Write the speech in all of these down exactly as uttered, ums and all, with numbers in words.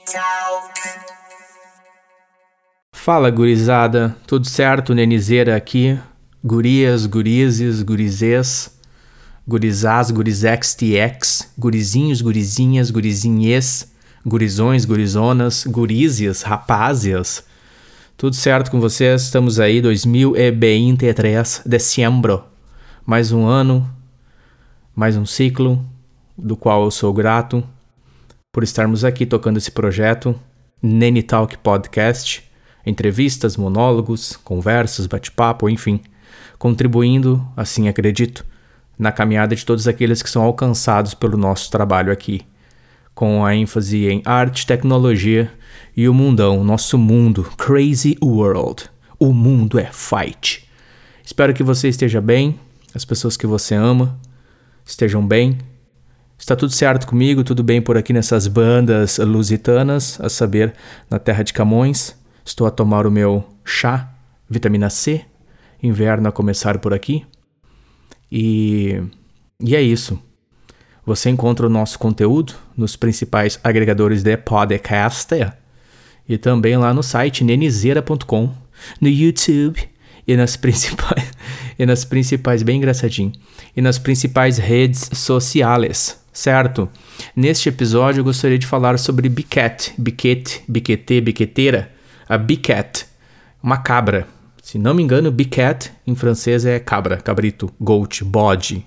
Fala, gurizada, tudo certo? Nenizeira aqui, gurias, gurizes, gurizês, gurizás, gurizex, tx, gurizinhos, gurizinhas, gurizinhês, gurizões, gurizonas, gurizes, rapázias. Tudo certo com vocês? Estamos aí, dois mil e vinte e três, dezembro. Mais um ano, mais um ciclo, do qual eu sou grato por estarmos aqui tocando esse projeto, Neni Talk Podcast, entrevistas, monólogos, conversas, bate-papo, enfim, contribuindo, assim acredito, na caminhada de todos aqueles que são alcançados pelo nosso trabalho aqui, com a ênfase em arte, tecnologia e o mundão, nosso mundo, crazy world. O mundo é fight. Espero que você esteja bem, as pessoas que você ama estejam bem. Está tudo certo comigo, tudo bem por aqui nessas bandas lusitanas, a saber, na terra de Camões. Estou a tomar o meu chá, vitamina C, inverno a começar por aqui. E, e é isso. Você encontra o nosso conteúdo nos principais agregadores de podcast e também lá no site nenizeira ponto com, no YouTube e nas principais, e nas principais, bem engraçadinho, e nas principais redes sociais, certo? Neste episódio eu gostaria de falar sobre biquete, biquete, biquetê, biqueteira, a biquete, uma cabra. Se não me engano, biquete em francês é cabra, cabrito, goat, bode.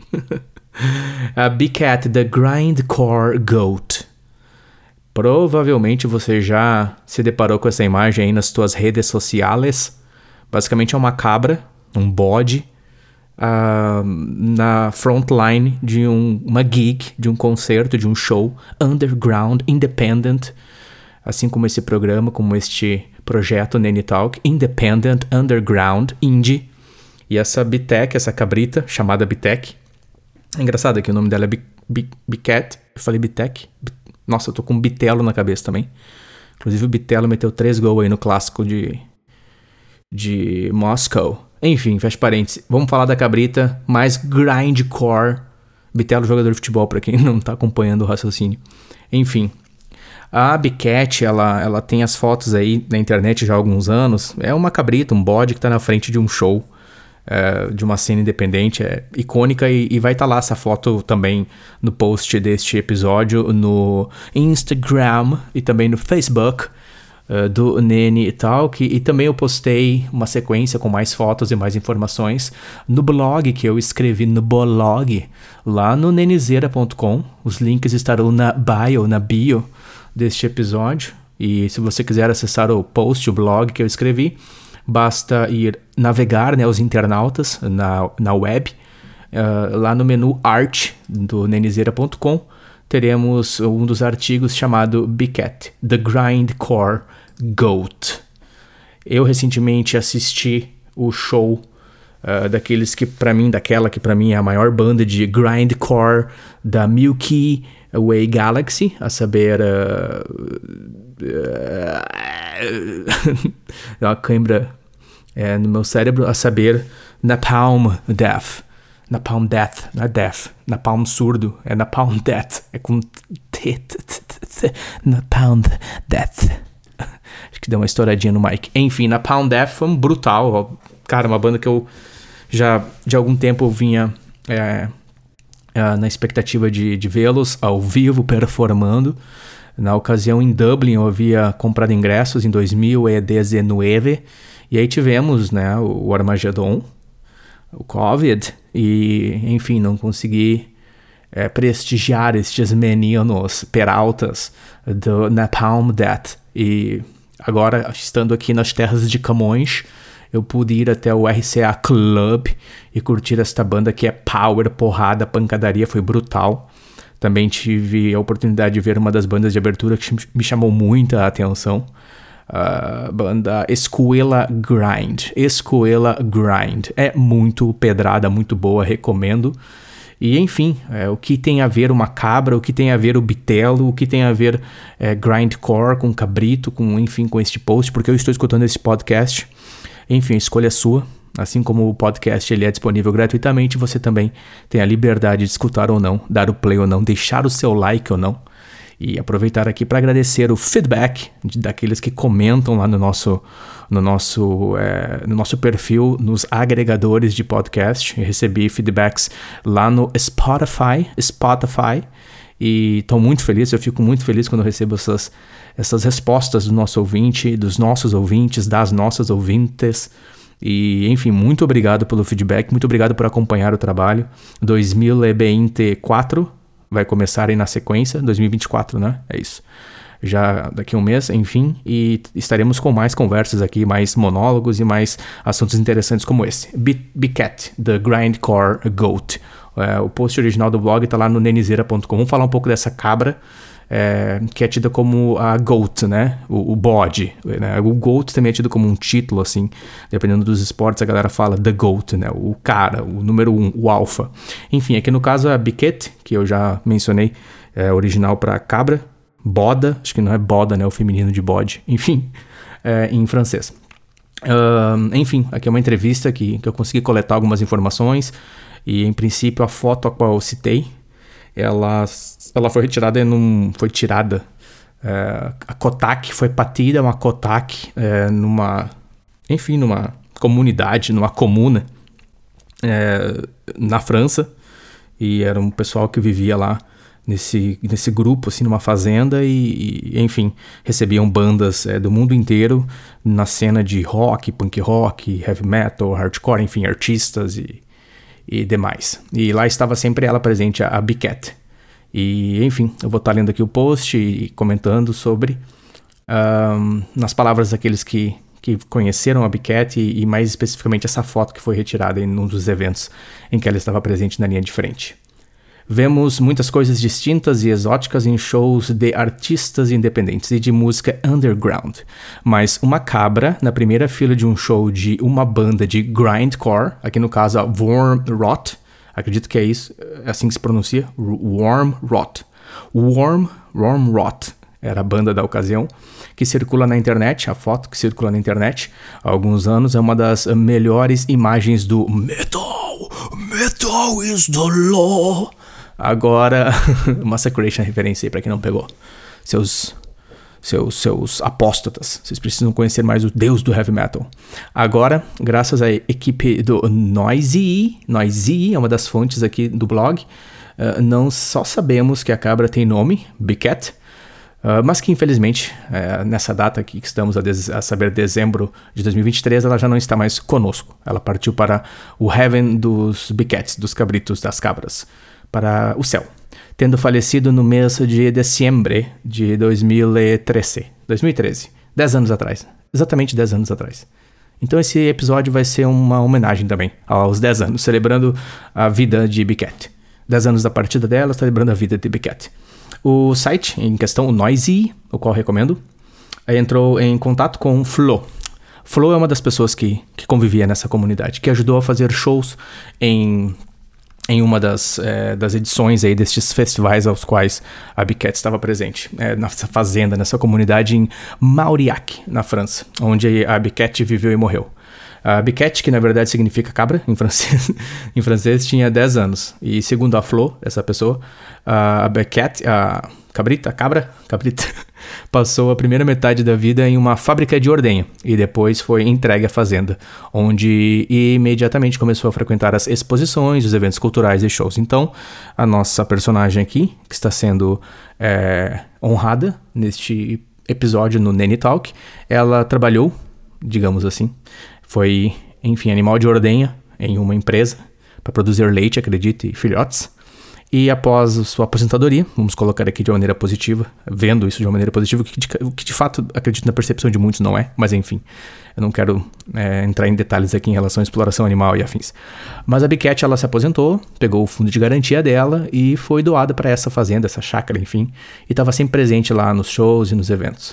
A biquete, the grindcore goat. Provavelmente você já se deparou com essa imagem aí nas suas redes sociais. Basicamente é uma cabra, um bode, uh, na frontline de um, uma gig, de um concerto, de um show underground, independent, assim como esse programa, como este projeto Neni Talk, independent, underground, indie. E essa Bitec, essa cabrita, chamada Bitec, é engraçado que o nome dela é Bi- Bi- Biquete, eu falei Bitec, Bi- nossa, eu tô com um Bitelo na cabeça também. Inclusive o Bitelo meteu três gols aí no clássico de, de Moscow. Enfim, fecha parênteses, vamos falar da cabrita mais grindcore. Bitelo, jogador de futebol, pra quem não tá acompanhando o raciocínio. Enfim, a Biquete, ela, ela tem as fotos aí na internet já há alguns anos. É uma cabrita, um bode que tá na frente de um show, é, de uma cena independente, é icônica, e, e vai estar tá lá essa foto também no post deste episódio no Instagram e também no Facebook uh, do Neni Talk. E também eu postei uma sequência com mais fotos e mais informações no blog que eu escrevi no blog lá no nenizeira ponto com. Os links estarão na bio, na bio deste episódio, e se você quiser acessar o post, o blog que eu escrevi, basta ir navegar, né, os internautas na, na web, uh, lá no menu arte do nenizeira ponto com, teremos um dos artigos chamado Biquete, The Grindcore Goat. Eu recentemente assisti o show uh, daqueles que pra mim, daquela que pra mim é a maior banda de grindcore da Milky Way Galaxy, a saber, uh, uh, uma cãibra é, no meu cérebro, a saber, Napalm Death. Napalm Death, não é Death. Napalm surdo, é Napalm Death. É com T. Napalm Death. Acho que deu uma estouradinha no mic. Enfim, Napalm Death foi um brutal. Cara, uma banda que eu já de algum tempo eu vinha é, é, na expectativa de, de vê-los ao vivo performando. Na ocasião, em Dublin, eu havia comprado ingressos em dois mil e dezenove. E aí tivemos, né, o Armagedon, o Covid, e, enfim, não consegui é, prestigiar estes meninos peraltas do Napalm Death. E agora, estando aqui nas terras de Camões, eu pude ir até o R C A Club e curtir esta banda que é power, porrada, pancadaria, foi brutal. Também tive a oportunidade de ver uma das bandas de abertura que me chamou muita atenção. A banda Escuela Grind. Escuela Grind. É muito pedrada, muito boa, recomendo. E enfim, é, o que tem a ver uma cabra, o que tem a ver o bitelo, o que tem a ver é, grindcore com cabrito, com, enfim, com este post, porque eu estou escutando esse podcast. Enfim, a escolha é sua. Assim como o podcast ele é disponível gratuitamente, você também tem a liberdade de escutar ou não, dar o play ou não, deixar o seu like ou não. E aproveitar aqui para agradecer o feedback de, daqueles que comentam lá no nosso, no, nosso, é, no nosso perfil, nos agregadores de podcast. Eu recebi feedbacks lá no Spotify, Spotify e estou muito feliz, eu fico muito feliz quando eu recebo essas, essas respostas do nosso ouvinte, dos nossos ouvintes, das nossas ouvintes. E, enfim, muito obrigado pelo feedback, muito obrigado por acompanhar o trabalho. dois mil e vinte e quatro vai começar aí na sequência, dois mil e vinte e quatro, né? É isso. Já daqui a um mês, enfim, e estaremos com mais conversas aqui, mais monólogos e mais assuntos interessantes como esse. Biket, The Grindcore Goat. É, o post original do blog está lá no nenizeira ponto com. Vamos falar um pouco dessa cabra, é, que é tida como a goat, né? O, o bode. Né? O goat também é tido como um título, assim, dependendo dos esportes, a galera fala the goat, né? O cara, o número um, o alfa. Enfim, aqui no caso a biquete, que eu já mencionei, é original para cabra, boda, acho que não é boda, né? O feminino de bode, enfim, é, em francês. Uh, enfim, aqui é uma entrevista que, que eu consegui coletar algumas informações e, em princípio, a foto a qual eu citei, ela, ela foi retirada num, foi tirada, é, a Kotak foi batida, uma Kotak, é, numa, enfim, numa comunidade, numa comuna, é, na França, e era um pessoal que vivia lá nesse, nesse grupo, assim, numa fazenda e, e enfim, recebiam bandas é, do mundo inteiro na cena de rock, punk rock, heavy metal, hardcore, enfim, artistas e e demais. E lá estava sempre ela presente, a Biket. E, enfim, eu vou estar lendo aqui o post e comentando sobre, um, nas palavras daqueles que, que conheceram a Biket e, e mais especificamente essa foto que foi retirada em um dos eventos em que ela estava presente na linha de frente. Vemos muitas coisas distintas e exóticas em shows de artistas independentes e de música underground, mas uma cabra na primeira fila de um show de uma banda de grindcore, aqui no caso a Warm Rot, acredito que é isso, é assim que se pronuncia, Warm Rot. Warm, Warm Rot era a banda da ocasião, que circula na internet, a foto que circula na internet há alguns anos, é uma das melhores imagens do metal, metal is the law. Agora, Massacration, referência aí pra quem não pegou. Seus, seus, seus apóstatas. Vocês precisam conhecer mais o deus do heavy metal. Agora, graças à equipe do Noisy, Noisy é uma das fontes aqui do blog, uh, não só sabemos que a cabra tem nome, Biket, uh, mas que infelizmente, uh, nessa data aqui que estamos a, de- a saber, dezembro de dois mil e vinte e três, ela já não está mais conosco. Ela partiu para o heaven dos Bikets, dos cabritos, das cabras, para o céu, tendo falecido no mês de dezembro de dois mil e treze, dois mil e treze, dez anos atrás, exatamente dez anos atrás. Então esse episódio vai ser uma homenagem também aos dez anos, celebrando a vida de Biket. dez anos da partida dela, celebrando a vida de Biket. O site em questão, o Noisy, o qual recomendo, entrou em contato com Flo. Flo é uma das pessoas que, que convivia nessa comunidade, que ajudou a fazer shows em... em uma das, é, das edições aí destes festivais aos quais a Biket estava presente, é, nessa fazenda, nessa comunidade em Mauriac, na França, onde a Biket viveu e morreu. A Biket, que na verdade significa cabra em francês, em francês tinha dez anos, e segundo a Flo, essa pessoa, a Biket, a cabrita, cabra, cabrita, passou a primeira metade da vida em uma fábrica de ordenha e depois foi entregue à fazenda, onde imediatamente começou a frequentar as exposições, os eventos culturais e shows. Então, a nossa personagem aqui, que está sendo é, honrada neste episódio no Neni Talk, ela trabalhou, digamos assim, foi, enfim, animal de ordenha em uma empresa para produzir leite, acredite, e filhotes. E após sua aposentadoria, vamos colocar aqui de uma maneira positiva, vendo isso de uma maneira positiva, o que de, o que de fato acredito na percepção de muitos não é, mas enfim, eu não quero é, entrar em detalhes aqui em relação à exploração animal e afins. Mas a Biket, ela se aposentou, pegou o fundo de garantia dela e foi doada para essa fazenda, essa chácara, enfim, e estava sempre presente lá nos shows e nos eventos.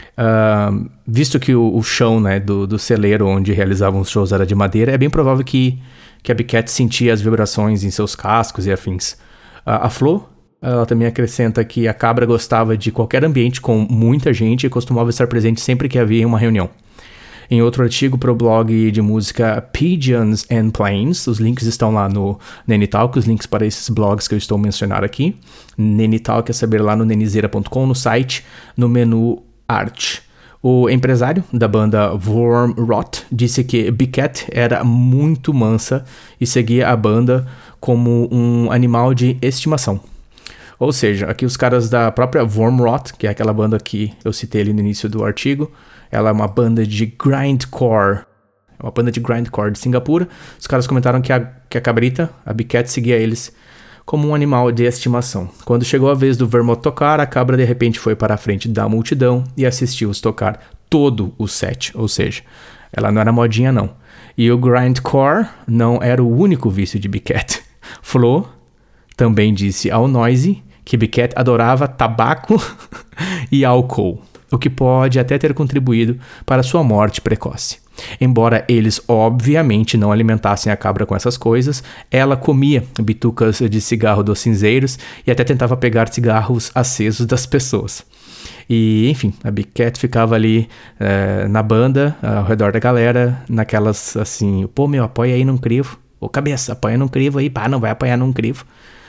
Uh, visto que o, o chão, né, do, do celeiro onde realizavam os shows era de madeira, é bem provável que, que a Biket sentia as vibrações em seus cascos e afins. A Flo, ela também acrescenta que a cabra gostava de qualquer ambiente com muita gente e costumava estar presente sempre que havia uma reunião. em outro artigo para o blog de música Pigeons and Planes. Os links estão lá no Nenitalk, os links para esses blogs que eu estou mencionando aqui. Nenitalk é saber lá no nenizeira ponto com, no site, no menu Arte. O empresário da banda Wormrot disse que Big Cat era muito mansa e seguia a banda como um animal de estimação. Ou seja, aqui os caras da própria Wormrot, que é aquela banda que eu citei ali no início do artigo, ela é uma banda de grindcore, é uma banda de grindcore de Singapura. Os caras comentaram que a, que a cabrita, a Big Cat, seguia eles como um animal de estimação. Quando chegou a vez do Vermont tocar, a cabra de repente foi para a frente da multidão e assistiu-os tocar todo o set, ou seja, ela não era modinha não. E o grindcore não era o único vício de Big Cat. Flo também disse ao Noisy que Big Cat adorava tabaco e álcool, o que pode até ter contribuído para sua morte precoce. Embora eles obviamente não alimentassem a cabra com essas coisas, ela comia bitucas de cigarro dos cinzeiros e até tentava pegar cigarros acesos das pessoas. E, enfim, a Big Cat ficava ali é, na banda, ao redor da galera, naquelas assim, pô, meu, apoia aí num crivo. Ô, cabeça, apoia num crivo aí, pá, não vai apoiar num crivo.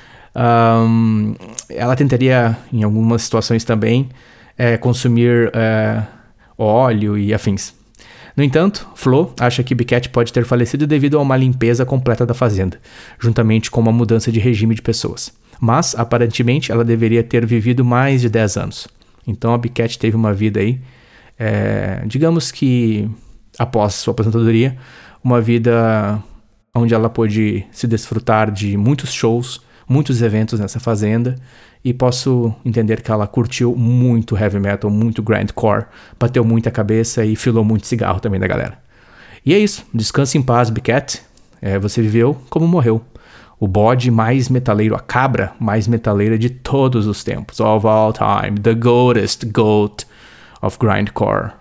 Um, ela tentaria, em algumas situações também, é, consumir é, óleo e afins. No entanto, Flo acha que Big Cat pode ter falecido devido a uma limpeza completa da fazenda, juntamente com uma mudança de regime de pessoas. Mas, aparentemente, ela deveria ter vivido mais de dez anos. Então, a Big Cat teve uma vida aí, é, digamos que, após sua aposentadoria, uma vida onde ela pôde se desfrutar de muitos shows, muitos eventos nessa fazenda, e posso entender que ela curtiu muito heavy metal, muito grindcore, bateu muita cabeça e filou muito cigarro também da galera. E é isso, descanse em paz, Big Cat. É, você viveu como morreu. O bode mais metaleiro, a cabra mais metaleira de todos os tempos, of all time, the goatest goat of grindcore.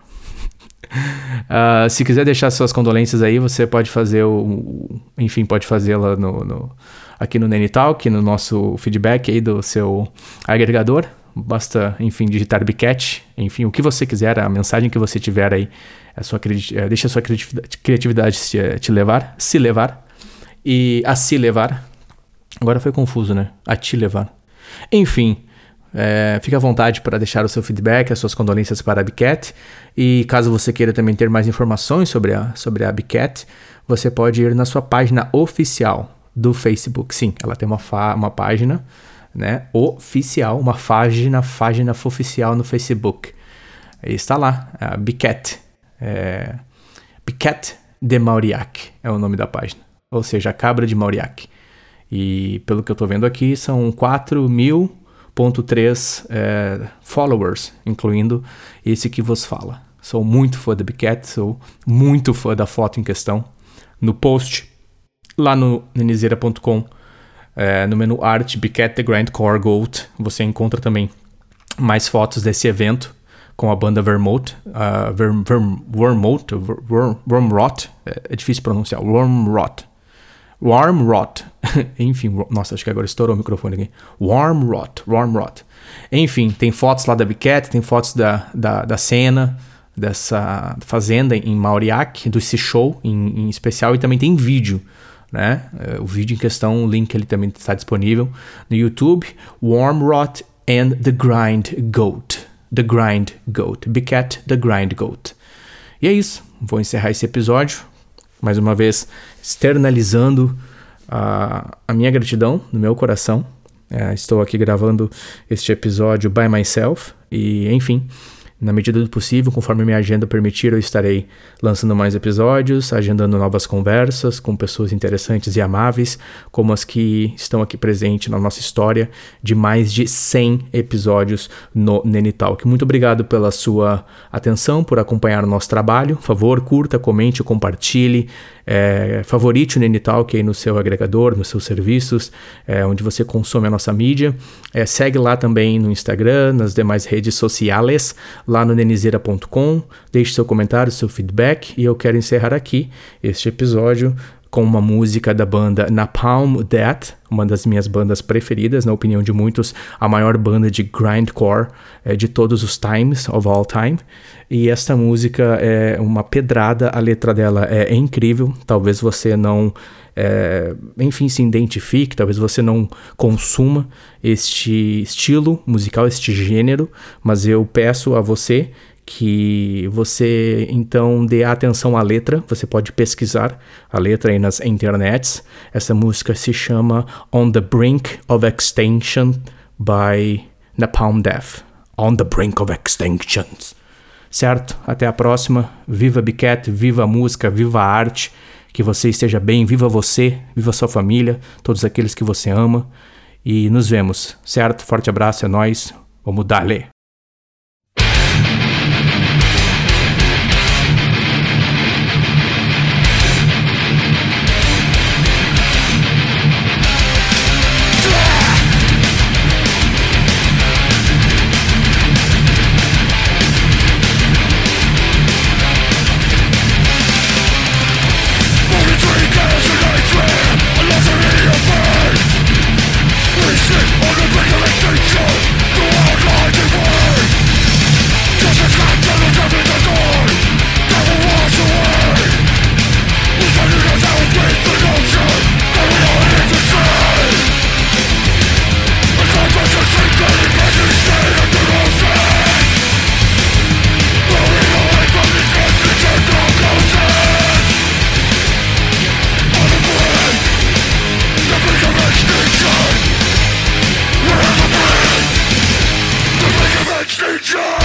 Uh, se quiser deixar suas condolências aí, você pode fazer o, enfim, pode fazê-la no, no, aqui no Nenitalk, no nosso feedback aí do seu agregador. Basta, enfim, digitar Big Cat, enfim, o que você quiser, a mensagem que você tiver aí, a sua, deixa a sua criatividade, criatividade te, te levar, se levar, e a se levar. Agora foi confuso, né? A te levar. Enfim, É, fique à vontade para deixar o seu feedback, as suas condolências para a Big Cat. E caso você queira também ter mais informações sobre a, sobre a Big Cat, você pode ir na sua página oficial do Facebook. Sim, ela tem uma, fa- uma página, né, oficial, uma página, página oficial no Facebook. E está lá, a Big Cat. É, Big Cat de Mauriac é o nome da página. Ou seja, a cabra de Mauriac. E pelo que eu estou vendo aqui, são quatro mil ponto três é, followers, incluindo esse que vos fala. Sou muito fã da Big Cat, sou muito fã da foto em questão. No post, lá no nenizeira ponto com, é, no menu Arte, Big Cat The Grindcore Goat, você encontra também mais fotos desse evento com a banda Vermont, uh, Verm, Verm, Wormrot, Worm, Wormrot, é, é difícil pronunciar, Wormrot. Wormrot. Enfim, nossa, acho que agora estourou o microfone aqui. Wormrot, Wormrot. Enfim, tem fotos lá da Big Cat, tem fotos da, da, da cena, dessa fazenda em Mauriac, desse show em, em especial, e também tem vídeo, né? O vídeo em questão, o link ele também está disponível no YouTube. Wormrot and the Grind Goat. The Grind Goat. Big Cat, The Grind Goat. E é isso. Vou encerrar esse episódio. Mais uma vez, externalizando a, a minha gratidão no meu coração. É, estou aqui gravando este episódio by myself. E, enfim, na medida do possível, conforme minha agenda permitir, eu estarei lançando mais episódios, agendando novas conversas com pessoas interessantes e amáveis, como as que estão aqui presentes na nossa história de mais de cem episódios no Nenitalk. Muito obrigado pela sua atenção, por acompanhar o nosso trabalho. Por favor, curta, comente, compartilhe, é, favorite o Nenitalk aí no seu agregador, nos seus serviços, é, onde você consome a nossa mídia. É, segue lá também no Instagram, nas demais redes sociais, lá no nenizeira ponto com, deixe seu comentário, seu feedback, e eu quero encerrar aqui este episódio com uma música da banda Napalm Death, uma das minhas bandas preferidas, na opinião de muitos, a maior banda de grindcore é, de todos os times, of all time. E esta música é uma pedrada, a letra dela é, é incrível, talvez você não, é, enfim, se identifique, talvez você não consuma este estilo musical, este gênero, mas eu peço a você que você então dê atenção à letra. Você pode pesquisar a letra aí nas internets. Essa música se chama On the Brink of Extinction by Napalm Death. On the Brink of Extinction. Certo? Até a próxima. Viva Biquete, viva a música, viva a arte. Que você esteja bem, viva você, viva a sua família, todos aqueles que você ama. E nos vemos, certo? Forte abraço, é nóis. Vamos dar-lhe. Extinction!